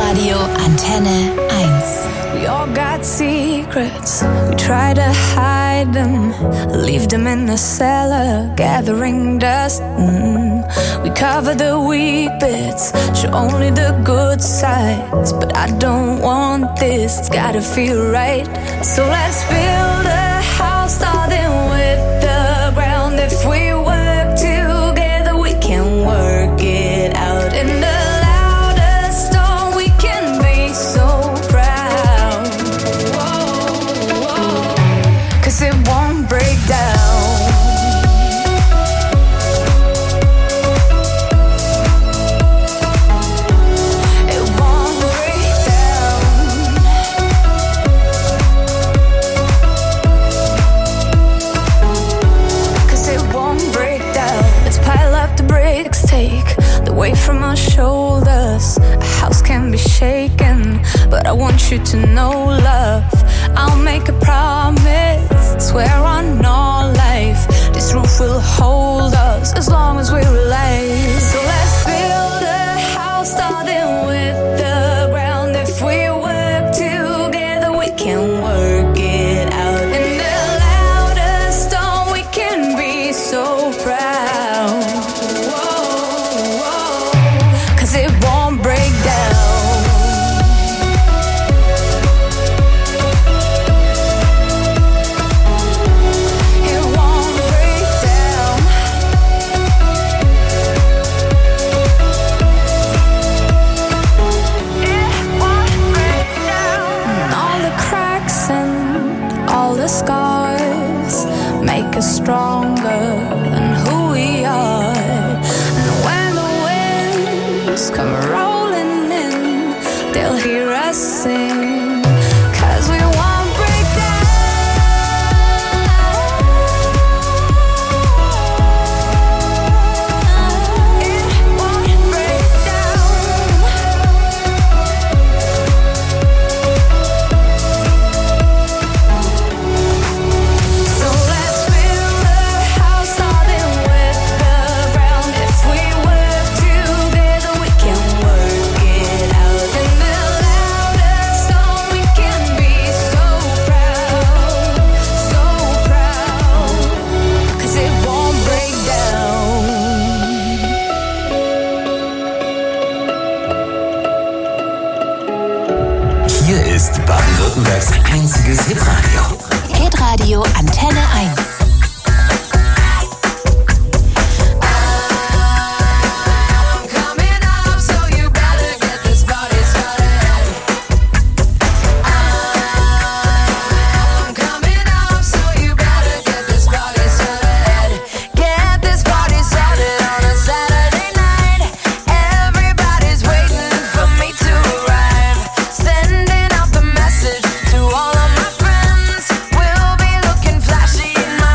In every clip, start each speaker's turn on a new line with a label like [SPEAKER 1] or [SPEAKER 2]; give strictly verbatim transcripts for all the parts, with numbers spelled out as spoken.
[SPEAKER 1] Radio Antenne eins.
[SPEAKER 2] We all got secrets, we try to hide them, leave them in the cellar, gathering dust. Mm. We cover the weak bits, show only the good sides, but I don't want this, it's gotta feel right. So let's build a house starting with the ground. If we work together, we can work it out. In the it won't break down. It won't break down. Cause it won't break down. Let's pile up the bricks, take the weight from our shoulders. A house can be shaken, but I want you to know, love, I'll make a promise, swear on all life, this roof will hold us as long as we're alive. So let's build a house starting with the ground. If we work together, we can work it out. In the loudest storm, we can be so proud. Whoa, whoa, cause it won't break down. Scars make us stronger than who we are. And when the winds come rolling in, they'll hear us sing. Cause we won't break down. It won't break down.
[SPEAKER 3] Baden-Württembergs einziges Hitradio.
[SPEAKER 1] Hitradio Antenne eins.
[SPEAKER 2] Sending out the message to all of my friends. We'll be looking flashy in my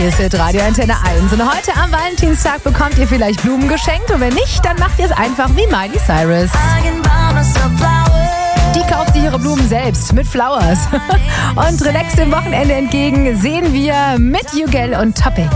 [SPEAKER 4] Hier ist Radio Antenne eins. Und heute am Valentinstag bekommt ihr vielleicht Blumen geschenkt. Und wenn nicht, dann macht ihr es einfach wie Miley Cyrus. Die kauft sich ihre Blumen selbst mit Flowers. Und relaxt dem Wochenende entgegen sehen wir mit Jugel und Topic.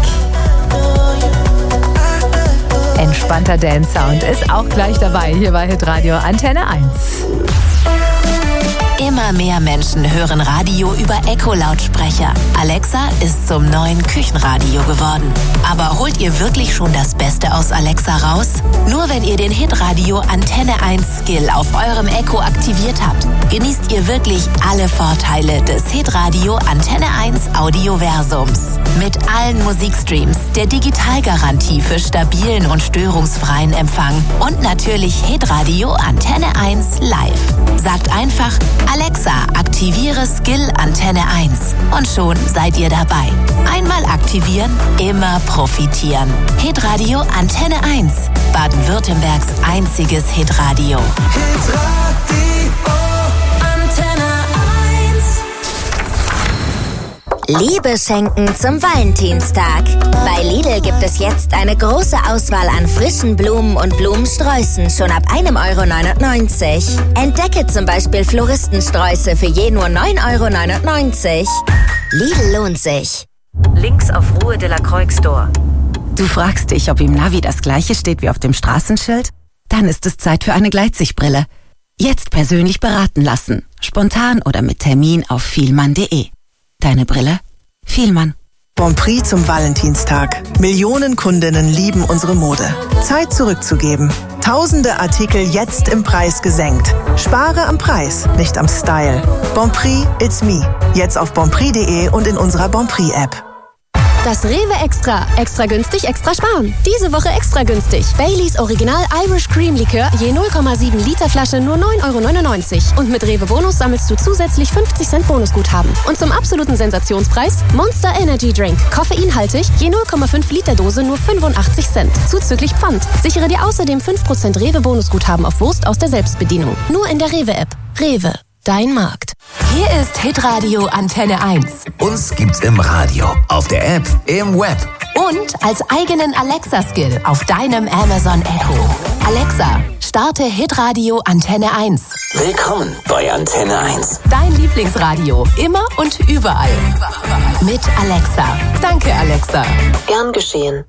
[SPEAKER 4] Entspannter Dance-Sound ist auch gleich dabei hier bei Hitradio Antenne eins.
[SPEAKER 1] Immer mehr Menschen hören Radio über Echo-Lautsprecher. Alexa ist zum neuen Küchenradio geworden. Aber holt ihr wirklich schon das Beste aus Alexa raus? Nur wenn ihr den Hitradio Antenne eins Skill auf eurem Echo aktiviert habt, genießt ihr wirklich alle Vorteile des Hitradio Antenne eins Audioversums. Mit allen Musikstreams, der Digitalgarantie für stabilen und störungsfreien Empfang und natürlich Hitradio Antenne eins live. Sagt einfach: Alexa, aktiviere Skill Antenne eins. Und schon seid ihr dabei. Einmal aktivieren, immer profitieren. Hitradio Antenne eins. Baden-Württembergs einziges Hitradio.
[SPEAKER 5] Hitradio Antenne eins.
[SPEAKER 6] Liebe schenken zum Valentinstag. Bei Lidl gibt es jetzt eine große Auswahl an frischen Blumen und Blumensträußen schon ab ein Euro neunundneunzig. Entdecke zum Beispiel Floristensträuße für je nur neun Euro neunundneunzig. Lidl lohnt sich.
[SPEAKER 7] Links auf Ruhe de la Croix Store.
[SPEAKER 8] Du fragst dich, ob im Navi das Gleiche steht wie auf dem Straßenschild? Dann ist es Zeit für eine Gleitsichtbrille. Jetzt persönlich beraten lassen. Spontan oder mit Termin auf vielmann punkt de. Deine Brille? Vielmann.
[SPEAKER 9] Bonprix zum Valentinstag. Millionen Kundinnen lieben unsere Mode. Zeit zurückzugeben. Tausende Artikel jetzt im Preis gesenkt. Spare am Preis, nicht am Style. Bonprix, it's me. Jetzt auf bonprix punkt de und in unserer Bonprix-App.
[SPEAKER 10] Das Rewe Extra. Extra günstig, extra sparen. Diese Woche extra günstig. Baileys Original Irish Cream Likör je null Komma sieben Liter Flasche nur neun Euro neunundneunzig. Und mit Rewe Bonus sammelst du zusätzlich fünfzig Cent Bonusguthaben. Und zum absoluten Sensationspreis Monster Energy Drink. Koffeinhaltig, je null Komma fünf Liter Dose nur fünfundachtzig Cent. Zuzüglich Pfand. Sichere dir außerdem fünf Prozent Rewe Bonusguthaben auf Wurst aus der Selbstbedienung. Nur in der Rewe App. Rewe. Dein Markt.
[SPEAKER 1] Hier ist Hitradio Antenne eins.
[SPEAKER 3] Uns gibt's im Radio, auf der App, im Web.
[SPEAKER 1] Und als eigenen Alexa-Skill auf deinem Amazon Echo. Alexa, starte Hitradio Antenne eins.
[SPEAKER 3] Willkommen bei Antenne eins.
[SPEAKER 1] Dein Lieblingsradio, immer und überall. Mit Alexa. Danke, Alexa.
[SPEAKER 7] Gern geschehen.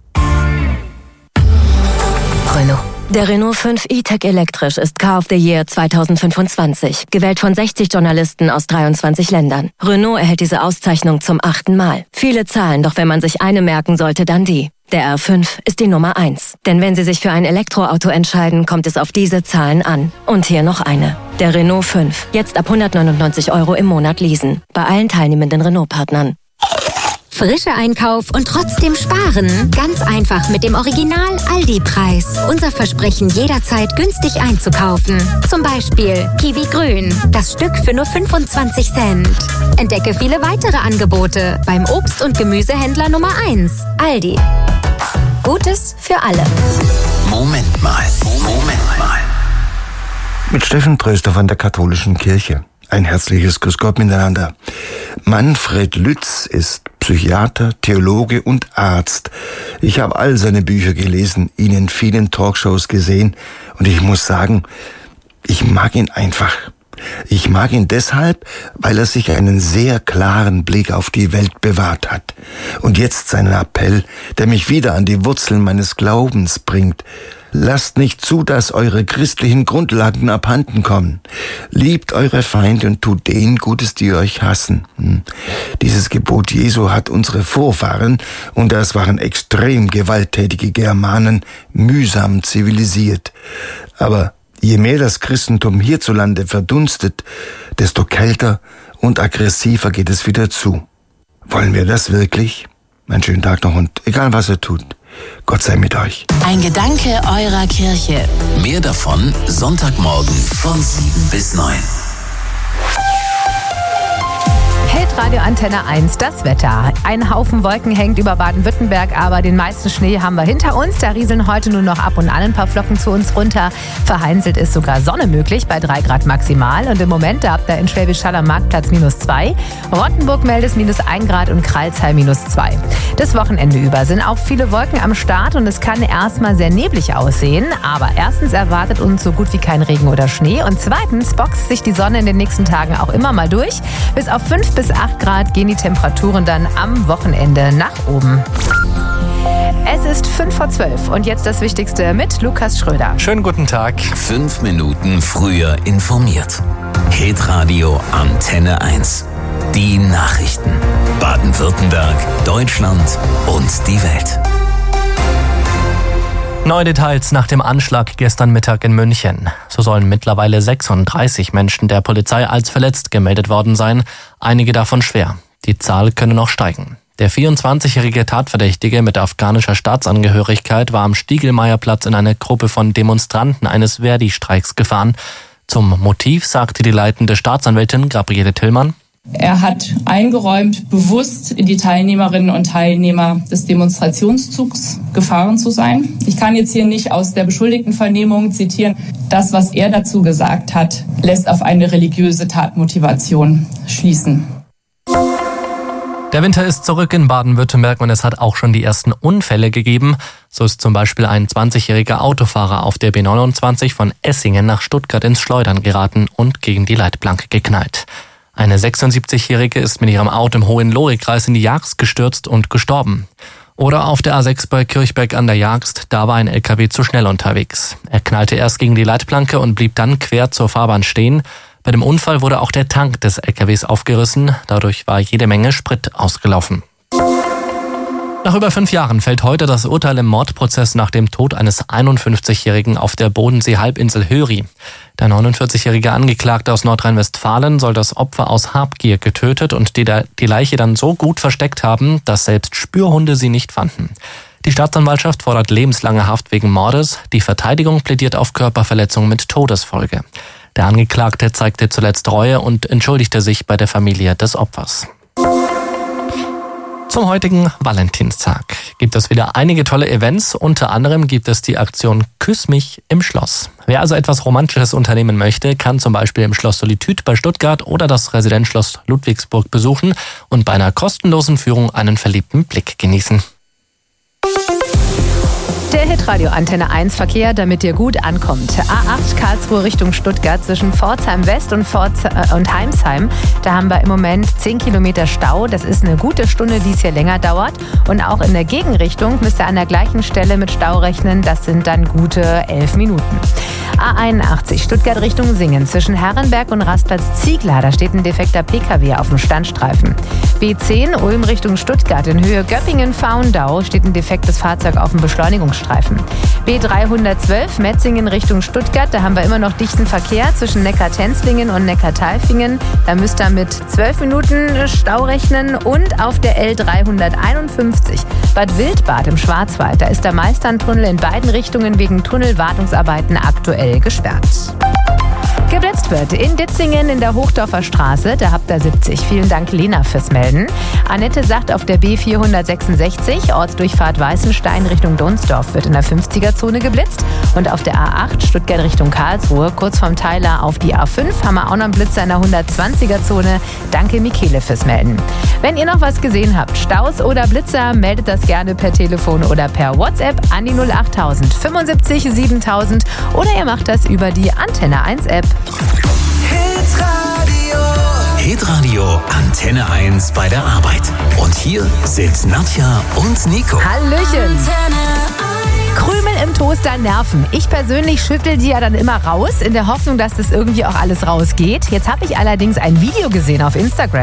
[SPEAKER 10] Renault. Der Renault fünf E-Tech elektrisch ist Car of the Year zwanzig fünfundzwanzig. Gewählt von sechzig Journalisten aus dreiundzwanzig Ländern. Renault erhält diese Auszeichnung zum achten Mal. Viele Zahlen, doch wenn man sich eine merken sollte, dann die. Der R fünf ist die Nummer eins. Denn wenn Sie sich für ein Elektroauto entscheiden, kommt es auf diese Zahlen an. Und hier noch eine. Der Renault fünf. Jetzt ab hundertneunundneunzig Euro im Monat leasen. Bei allen teilnehmenden Renault-Partnern.
[SPEAKER 6] Frischer Einkauf und trotzdem sparen. Ganz einfach mit dem Original Aldi-Preis. Unser Versprechen, jederzeit günstig einzukaufen. Zum Beispiel Kiwi Grün. Das Stück für nur fünfundzwanzig Cent. Entdecke viele weitere Angebote beim Obst- und Gemüsehändler Nummer eins. Aldi. Gutes für alle.
[SPEAKER 3] Moment mal, Moment mal.
[SPEAKER 11] Mit Steffen Tröster von der Katholischen Kirche. Ein herzliches Grüß Gott miteinander. Manfred Lütz ist Psychiater, Theologe und Arzt. Ich habe all seine Bücher gelesen, ihn in vielen Talkshows gesehen und ich muss sagen, ich mag ihn einfach. Ich mag ihn deshalb, weil er sich einen sehr klaren Blick auf die Welt bewahrt hat. Und jetzt seinen Appell, der mich wieder an die Wurzeln meines Glaubens bringt. Lasst nicht zu, dass eure christlichen Grundlagen abhanden kommen. Liebt eure Feinde und tut denen Gutes, die euch hassen. Dieses Gebot Jesu hat unsere Vorfahren, und das waren extrem gewalttätige Germanen, mühsam zivilisiert. Aber je mehr das Christentum hierzulande verdunstet, desto kälter und aggressiver geht es wieder zu. Wollen wir das wirklich? Einen schönen Tag noch und egal was ihr tut, Gott sei mit euch.
[SPEAKER 1] Ein Gedanke eurer Kirche.
[SPEAKER 3] Mehr davon Sonntagmorgen von sieben bis neun.
[SPEAKER 4] Hitradio Antenne eins, das Wetter. Ein Haufen Wolken hängt über Baden-Württemberg, aber den meisten Schnee haben wir hinter uns. Da rieseln heute nur noch ab und an ein paar Flocken zu uns runter. Vereinzelt ist sogar Sonne möglich bei drei Grad maximal. Und im Moment, da habt ihr in Schwäbisch Hall am Marktplatz minus zwei, Rottenburg meldet minus ein Grad und Kralsheim minus zwei. Das Wochenende über sind auch viele Wolken am Start und es kann erstmal sehr neblig aussehen. Aber erstens erwartet uns so gut wie kein Regen oder Schnee und zweitens boxt sich die Sonne in den nächsten Tagen auch immer mal durch. Bis auf fünf bis acht Grad gehen die Temperaturen dann am Wochenende nach oben. Es ist fünf vor zwölf und jetzt das Wichtigste mit Lukas Schröder.
[SPEAKER 12] Schönen guten Tag.
[SPEAKER 3] Fünf Minuten früher informiert. Hitradio Antenne eins. Die Nachrichten. Baden-Württemberg, Deutschland und die Welt.
[SPEAKER 12] Neue Details nach dem Anschlag gestern Mittag in München. So sollen mittlerweile sechsunddreißig Menschen der Polizei als verletzt gemeldet worden sein, einige davon schwer. Die Zahl könne noch steigen. Der vierundzwanzigjährige Tatverdächtige mit afghanischer Staatsangehörigkeit war am Stiegelmeierplatz in eine Gruppe von Demonstranten eines Verdi-Streiks gefahren. Zum Motiv sagte die leitende Staatsanwältin Gabriele Tillmann:
[SPEAKER 13] Er hat eingeräumt, bewusst in die Teilnehmerinnen und Teilnehmer des Demonstrationszugs gefahren zu sein. Ich kann jetzt hier nicht aus der Beschuldigtenvernehmung zitieren. Das, was er dazu gesagt hat, lässt auf eine religiöse Tatmotivation schließen.
[SPEAKER 12] Der Winter ist zurück in Baden-Württemberg und es hat auch schon die ersten Unfälle gegeben. So ist zum Beispiel ein zwanzigjähriger Autofahrer auf der B neunundzwanzig von Essingen nach Stuttgart ins Schleudern geraten und gegen die Leitplanke geknallt. Eine sechsundsiebzigjährige ist mit ihrem Auto im Hohenlohe-Kreis in die Jagst gestürzt und gestorben. Oder auf der A sechs bei Kirchberg an der Jagst, da war ein L K W zu schnell unterwegs. Er knallte erst gegen die Leitplanke und blieb dann quer zur Fahrbahn stehen. Bei dem Unfall wurde auch der Tank des L K Ws aufgerissen, dadurch war jede Menge Sprit ausgelaufen. Nach über fünf Jahren fällt heute das Urteil im Mordprozess nach dem Tod eines einundfünfzigjährigen auf der Bodensee-Halbinsel Höri. Der neunundvierzigjährige Angeklagte aus Nordrhein-Westfalen soll das Opfer aus Habgier getötet und die, die Leiche dann so gut versteckt haben, dass selbst Spürhunde sie nicht fanden. Die Staatsanwaltschaft fordert lebenslange Haft wegen Mordes. Die Verteidigung plädiert auf Körperverletzung mit Todesfolge. Der Angeklagte zeigte zuletzt Reue und entschuldigte sich bei der Familie des Opfers. Zum heutigen Valentinstag gibt es wieder einige tolle Events. Unter anderem gibt es die Aktion Küss mich im Schloss. Wer also etwas Romantisches unternehmen möchte, kann zum Beispiel im Schloss Solitude bei Stuttgart oder das Residenzschloss Ludwigsburg besuchen und bei einer kostenlosen Führung einen verliebten Blick genießen.
[SPEAKER 4] Der Hitradio Antenne eins Verkehr, damit ihr gut ankommt. A acht Karlsruhe Richtung Stuttgart zwischen Pforzheim West und, Pforz- äh, und Heimsheim. Da haben wir im Moment zehn Kilometer Stau. Das ist eine gute Stunde, die es hier länger dauert. Und auch in der Gegenrichtung müsst ihr an der gleichen Stelle mit Stau rechnen. Das sind dann gute elf Minuten. A einundachtzig Stuttgart Richtung Singen zwischen Herrenberg und Rastplatz Ziegler. Da steht ein defekter P K W auf dem Standstreifen. B zehn Ulm Richtung Stuttgart in Höhe Göppingen-Faundau steht ein defektes Fahrzeug auf dem Beschleunigungsstreifen. B dreihundertzwölf Metzingen Richtung Stuttgart, da haben wir immer noch dichten Verkehr zwischen Neckar-Tenzlingen und Neckar-Talfingen. Da müsst ihr mit zwölf Minuten Stau rechnen. Und auf der L dreihunderteinundfünfzig Bad Wildbad im Schwarzwald, da ist der Meisterntunnel in beiden Richtungen wegen Tunnelwartungsarbeiten aktuell gesperrt. Geblitzt wird in Ditzingen in der Hochdorfer Straße, da habt ihr siebzig. Vielen Dank, Lena, fürs Melden. Annette sagt, auf der B vierhundertsechsundsechzig, Ortsdurchfahrt Weißenstein Richtung Donsdorf, wird in der fünfziger-Zone geblitzt. Und auf der A acht, Stuttgart Richtung Karlsruhe, kurz vorm Teiler auf die A fünf, haben wir auch noch einen Blitzer in der hundertzwanziger-Zone. Danke, Michele, fürs Melden. Wenn ihr noch was gesehen habt, Staus oder Blitzer, meldet das gerne per Telefon oder per WhatsApp an die null achttausend fünfundsiebzig siebentausend oder ihr macht das über die Antenne eins App.
[SPEAKER 3] Hitradio. Hitradio Antenne eins bei der Arbeit. Und hier sind Nadja und Nico.
[SPEAKER 4] Hallöchen. Krümel im Toaster nerven. Ich persönlich schüttel die ja dann immer raus, in der Hoffnung, dass das irgendwie auch alles rausgeht. Jetzt habe ich allerdings ein Video gesehen auf Instagram.